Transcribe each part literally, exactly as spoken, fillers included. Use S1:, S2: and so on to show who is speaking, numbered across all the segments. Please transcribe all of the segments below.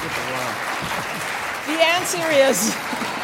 S1: The answer is,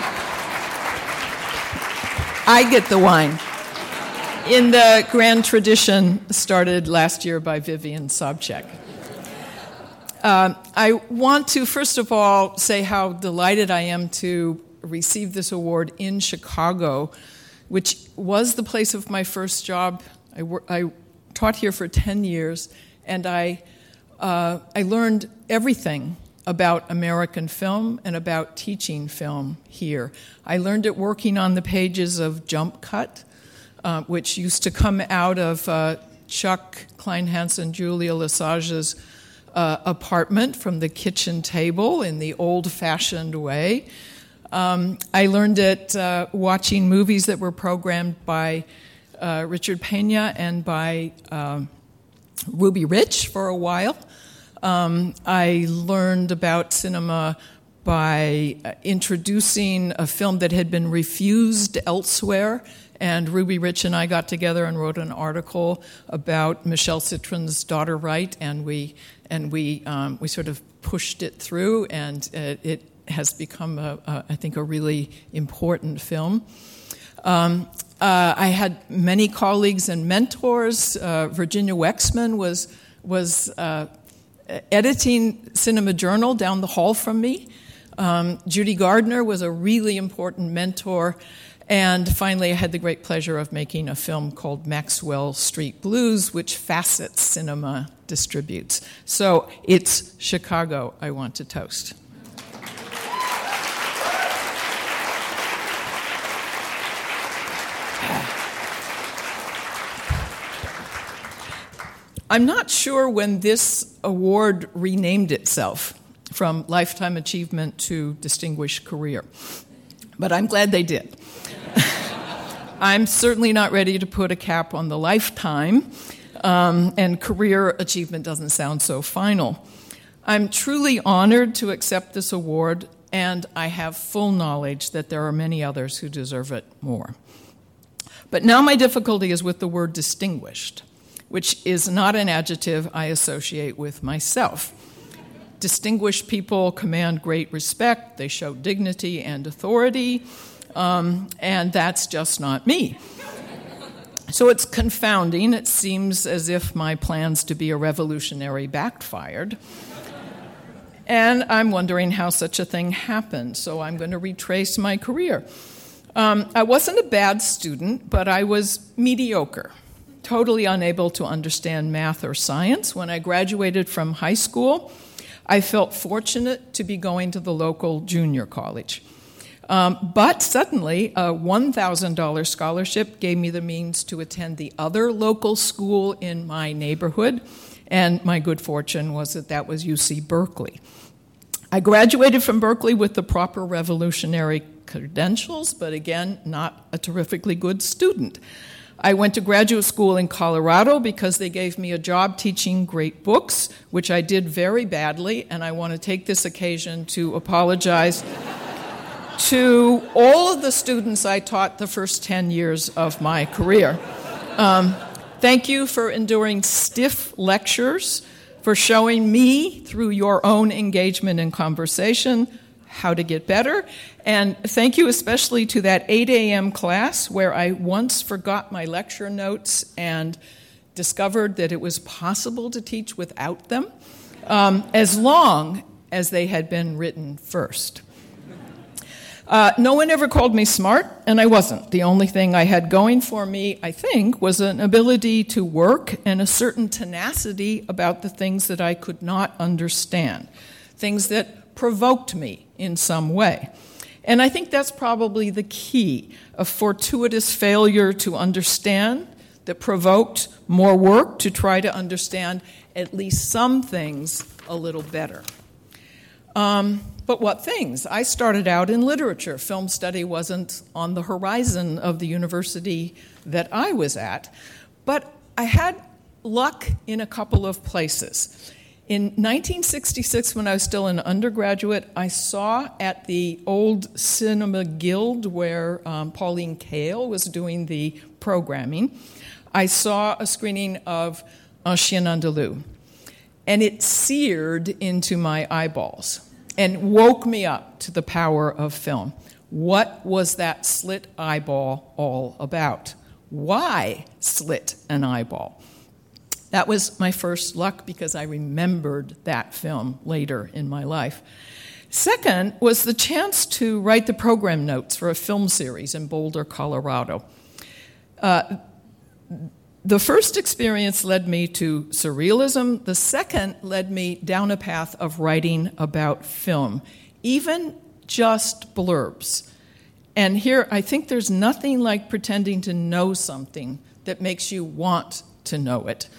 S1: I get the wine. In the grand tradition started last year by Vivian Sobchak. Uh, I want to, first of all, say how delighted I am to receive this award in Chicago, which was the place of my first job. I, wor- I taught here for ten years, and I, uh, I learned everything about American film and about teaching film here. I learned it working on the pages of Jump Cut, uh, which used to come out of uh, Chuck Kleinhans, Julia Lesage's uh, apartment from the kitchen table in the old-fashioned way. Um, I learned it uh, watching movies that were programmed by uh, Richard Pena and by uh, Ruby Rich for a while. Um, I learned about cinema by uh, introducing a film that had been refused elsewhere, and Ruby Rich and I got together and wrote an article about Michelle Citrin's Daughter Right, and we and we um, we sort of pushed it through, and it, it has become, a, a, I think, a really important film. Um, uh, I had many colleagues and mentors. Uh, Virginia Wexman was was uh, editing Cinema Journal down the hall from me. Um, Judy Gardner was a really important mentor. And finally, I had the great pleasure of making a film called Maxwell Street Blues, which Facet Cinema distributes. So it's Chicago I want to toast. I'm not sure when this award renamed itself from Lifetime Achievement to Distinguished Career, but I'm glad they did. I'm certainly not ready to put a cap on the lifetime, um, and career achievement doesn't sound so final. I'm truly honored to accept this award, and I have full knowledge that there are many others who deserve it more. But now my difficulty is with the word distinguished, which is not an adjective I associate with myself. Distinguished people command great respect, they show dignity and authority, um, and that's just not me. So it's confounding. It seems as if my plans to be a revolutionary backfired. And I'm wondering how such a thing happened, so I'm going to retrace my career. Um, I wasn't a bad student, but I was mediocre. Totally unable to understand math or science. When I graduated from high school, I felt fortunate to be going to the local junior college. Um, but suddenly, a one thousand dollars scholarship gave me the means to attend the other local school in my neighborhood, and my good fortune was that that was U C Berkeley. I graduated from Berkeley with the proper revolutionary credentials, but again, not a terrifically good student. I went to graduate school in Colorado because they gave me a job teaching great books, which I did very badly, and I want to take this occasion to apologize to all of the students I taught the first ten years of my career. Um, thank you for enduring stiff lectures, for showing me, through your own engagement and conversation, how to get better. And thank you especially to that eight a.m. class where I once forgot my lecture notes and discovered that it was possible to teach without them, um, as long as they had been written first. Uh, no one ever called me smart, and I wasn't. The only thing I had going for me, I think, was an ability to work and a certain tenacity about the things that I could not understand, things that provoked me in some way. And I think that's probably the key, a fortuitous failure to understand that provoked more work to try to understand at least some things a little better. Um, but what things? I started out in literature. Film study wasn't on the horizon of the university that I was at, but I had luck in a couple of places. In nineteen sixty-six, when I was still an undergraduate, I saw at the old Cinema Guild where um, Pauline Kael was doing the programming, I saw a screening of Un Chien Andalou, and it seared into my eyeballs. and woke me up to the power of film. What was that slit eyeball all about? Why slit an eyeball? That was my first luck because I remembered that film later in my life. Second was the chance to write the program notes for a film series in Boulder, Colorado. Uh, the first experience led me to surrealism. The second led me down a path of writing about film, even just blurbs. And here, I think there's nothing like pretending to know something that makes you want to know it.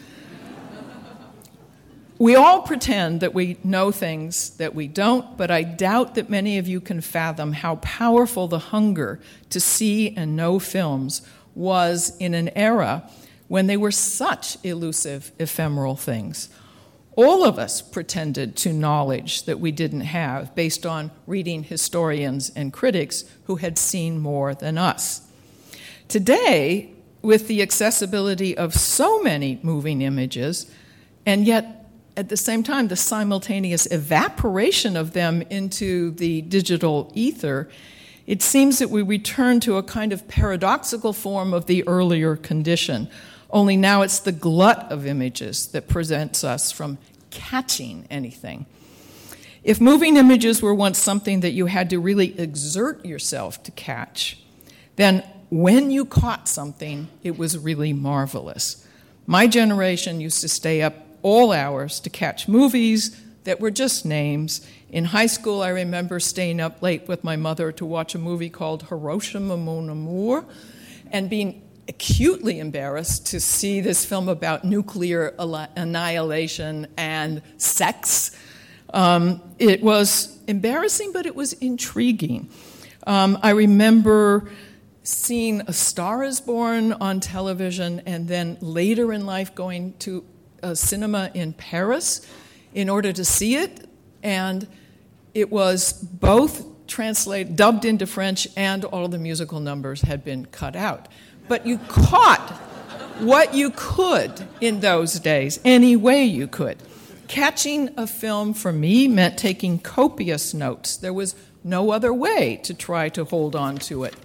S1: We all pretend that we know things that we don't, but I doubt that many of you can fathom how powerful the hunger to see and know films was in an era when they were such elusive, ephemeral things. All of us pretended to knowledge that we didn't have based on reading historians and critics who had seen more than us. Today, with the accessibility of so many moving images, and yet at the same time the simultaneous evaporation of them into the digital ether, it seems that we return to a kind of paradoxical form of the earlier condition. Only now it's the glut of images that prevents us from catching anything. If moving images were once something that you had to really exert yourself to catch, then when you caught something, it was really marvelous. My generation used to stay up all hours to catch movies that were just names. In high school, I remember staying up late with my mother to watch a movie called Hiroshima Mon Amour and being acutely embarrassed to see this film about nuclear annihilation and sex. Um, it was embarrassing, but it was intriguing. Um, I remember seeing A Star is Born on television and then later in life going to a cinema in Paris in order to see it, and it was both translated, dubbed into French, and all the musical numbers had been cut out. But you caught what you could in those days, any way you could. Catching a film for me meant taking copious notes. There was no other way to try to hold on to it.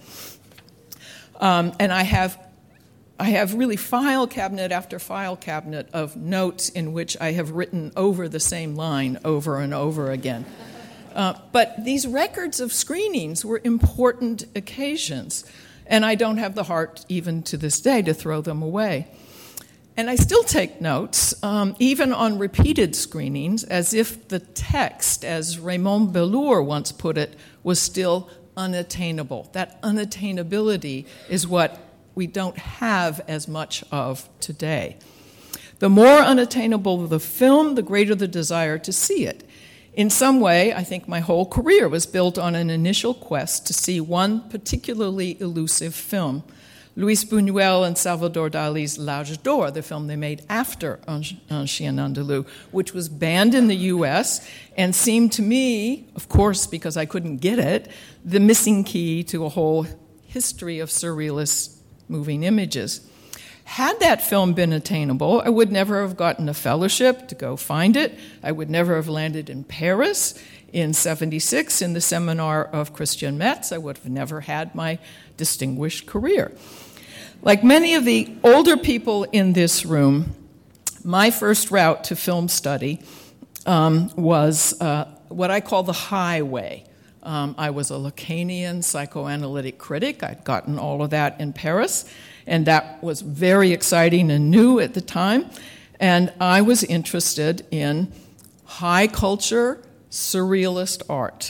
S1: Um, and I have, I have really file cabinet after file cabinet of notes in which I have written over the same line over and over again. Uh, but these records of screenings were important occasions. And I don't have the heart, even to this day, to throw them away. And I still take notes, um, even on repeated screenings, as if the text, as Raymond Bellour once put it, was still unattainable. That unattainability is what we don't have as much of today. The more unattainable the film, the greater the desire to see it. In some way, I think my whole career was built on an initial quest to see one particularly elusive film, Luis Buñuel and Salvador Dali's L'Âge d'Or, the film they made after Un Chien Andalou, which was banned in the U S and seemed to me, of course, because I couldn't get it, the missing key to a whole history of surrealist moving images. Had that film been attainable, I would never have gotten a fellowship to go find it. I would never have landed in Paris in seventy-six in the seminar of Christian Metz. I would have never had my distinguished career. Like many of the older people in this room, my first route to film study um, was uh, what I call the highway. Um, I was a Lacanian psychoanalytic critic. I'd gotten all of that in Paris. And that was very exciting and new at the time. And I was interested in high culture, surrealist art.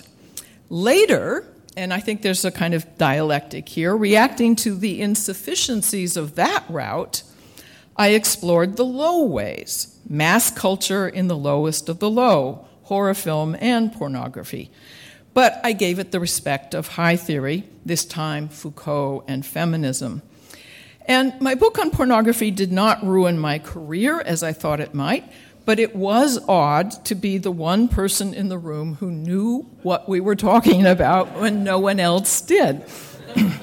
S1: Later, and I think there's a kind of dialectic here, reacting to the insufficiencies of that route, I explored the low ways, mass culture in the lowest of the low, horror film and pornography. But I gave it the respect of high theory, this time Foucault and feminism. And my book on pornography did not ruin my career, as I thought it might, but it was odd to be the one person in the room who knew what we were talking about when no one else did.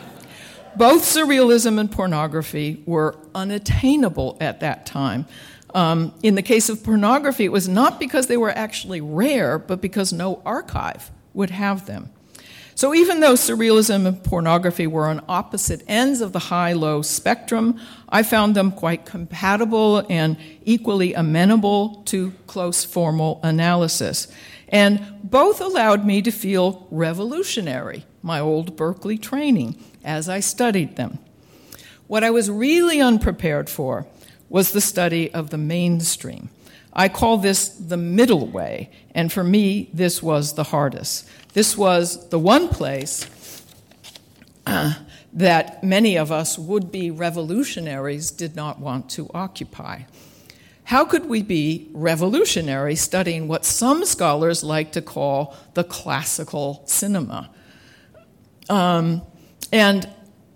S1: Both surrealism and pornography were unattainable at that time. Um, in the case of pornography, it was not because they were actually rare, but because no archive would have them. So even though surrealism and pornography were on opposite ends of the high-low spectrum, I found them quite compatible and equally amenable to close formal analysis. And both allowed me to feel revolutionary, my old Berkeley training, as I studied them. What I was really unprepared for was the study of the mainstream. I call this the middle way, and for me, this was the hardest. This was the one place uh, that many of us would-be revolutionaries did not want to occupy. How could we be revolutionary studying what some scholars like to call the classical cinema? Um, and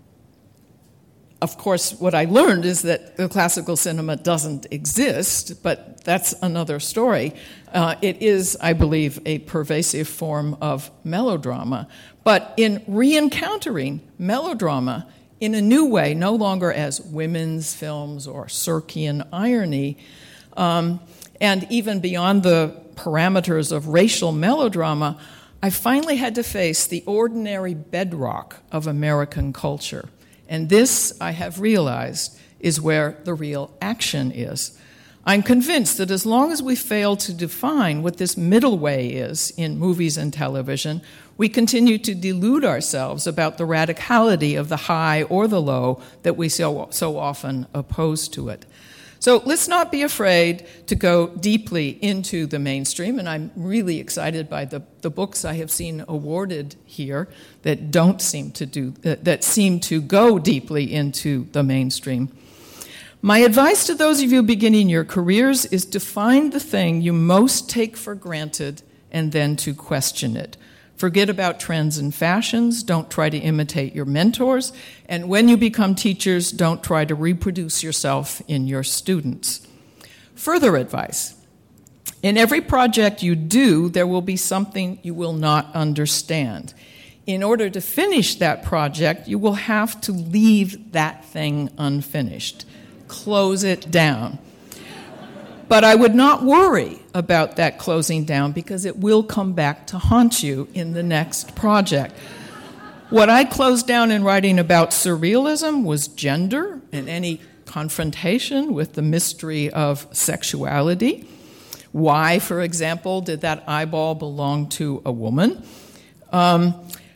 S1: Of course, what I learned is that the classical cinema doesn't exist, but that's another story. Uh, it is, I believe, a pervasive form of melodrama. But in re-encountering melodrama in a new way, no longer as women's films or Circean irony, um, and even beyond the parameters of racial melodrama, I finally had to face the ordinary bedrock of American culture. And this, I have realized, is where the real action is. I'm convinced that as long as we fail to define what this middle way is in movies and television, we continue to delude ourselves about the radicality of the high or the low that we so, so often oppose to it. So let's not be afraid to go deeply into the mainstream, and I'm really excited by the, the books I have seen awarded here that don't seem to do that, that seem to go deeply into the mainstream. My advice to those of you beginning your careers is to find the thing you most take for granted and then to question it. Forget about trends and fashions. Don't try to imitate your mentors. And when you become teachers, don't try to reproduce yourself in your students. Further advice. In every project you do, there will be something you will not understand. In order to finish that project, you will have to leave that thing unfinished. Close it down. But I would not worry about that closing down because it will come back to haunt you in the next project. What I closed down in writing about surrealism was gender and any confrontation with the mystery of sexuality. Why, for example, did that eyeball belong to a woman? Um,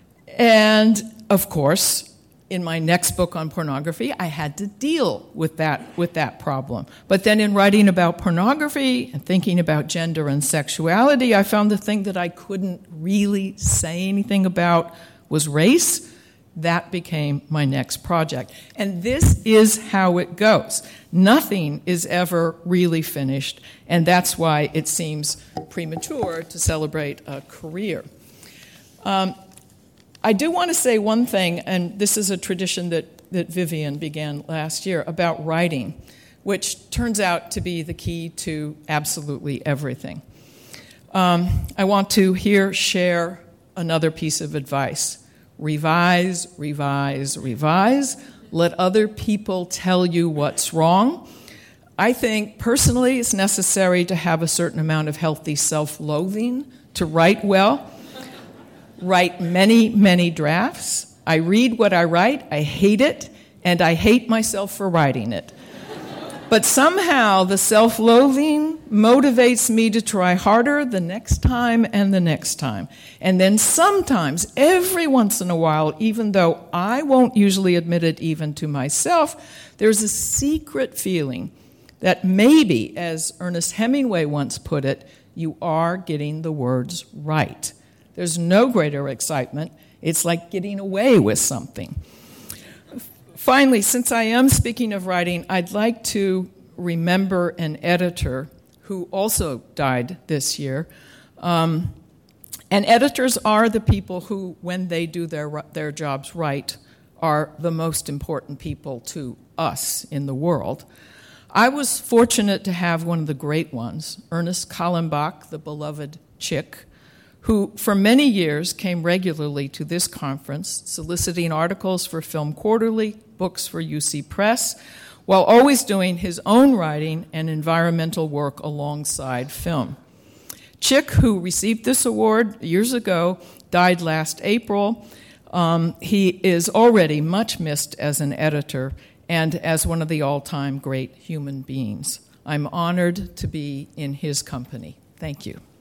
S1: and, of course, in my next book on pornography, I had to deal with that with that problem. But then in writing about pornography and thinking about gender and sexuality, I found the thing that I couldn't really say anything about was race. That became my next project. And this is how it goes. Nothing is ever really finished, and that's why it seems premature to celebrate a career. Um, I do want to say one thing, and this is a tradition that, that Vivian began last year, about writing, which turns out to be the key to absolutely everything. Um, I want to here share another piece of advice. Revise, revise, revise. Let other people tell you what's wrong. I think, personally, it's necessary to have a certain amount of healthy self-loathing to write well. Write many, many drafts. I read what I write, I hate it, and I hate myself for writing it. But somehow the self-loathing motivates me to try harder the next time and the next time. And then sometimes, every once in a while, even though I won't usually admit it even to myself, there's a secret feeling that maybe, as Ernest Hemingway once put it, you are getting the words right. There's no greater excitement. It's like getting away with something. Finally, since I am speaking of writing, I'd like to remember an editor who also died this year. Um, and editors are the people who, when they do their, their jobs right, are the most important people to us in the world. I was fortunate to have one of the great ones, Ernest Kallenbach, the beloved Chick, who for many years came regularly to this conference, soliciting articles for Film Quarterly, books for U C Press. while always doing his own writing and environmental work alongside film. Chick, who received this award years ago, died last April. Um, he is already much missed as an editor and as one of the all-time great human beings. I'm honored to be in his company. Thank you.